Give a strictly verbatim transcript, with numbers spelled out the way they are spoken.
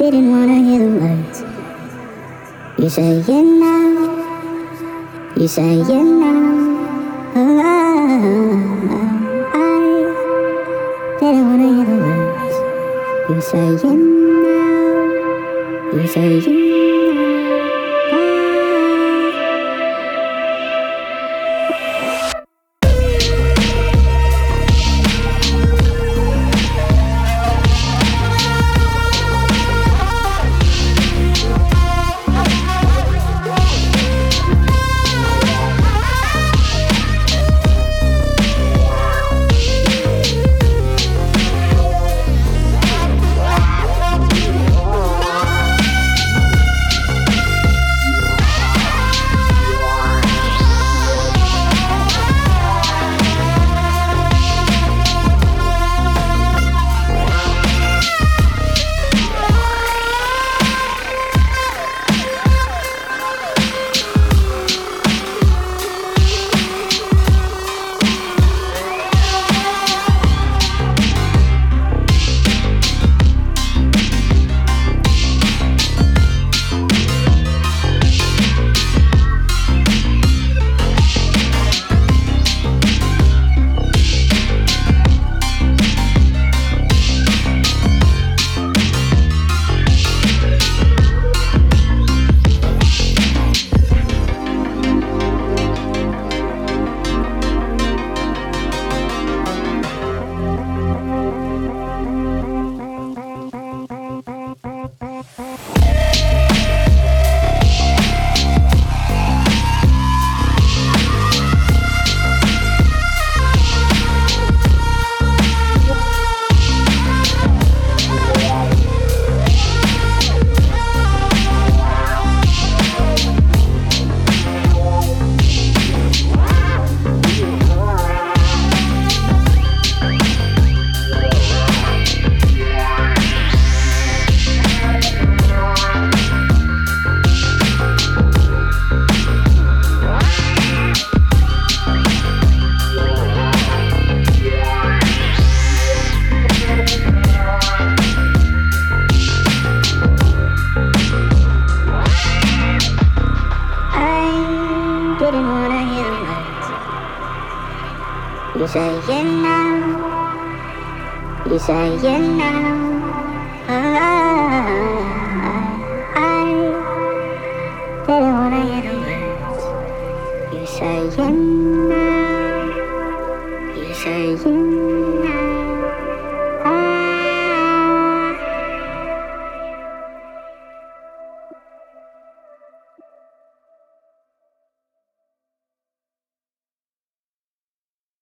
didn't wanna hear the words. You say it now. You say it now. Oh, I didn't wanna hear the words. You say it now. You say it now. Didn't wanna hear the words. You say it now. You say it now.